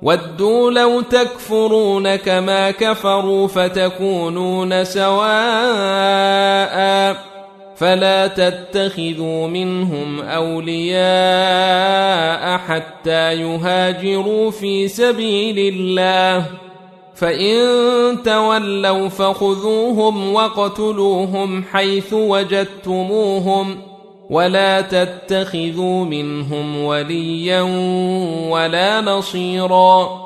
ودوا لو تكفرون كما كفروا فتكونون سواء فلا تتخذوا منهم أولياء حتى يهاجروا في سبيل الله فإن تولوا فخذوهم واقتلوهم حيث وجدتموهم ولا تتخذوا منهم وليا ولا نصيرا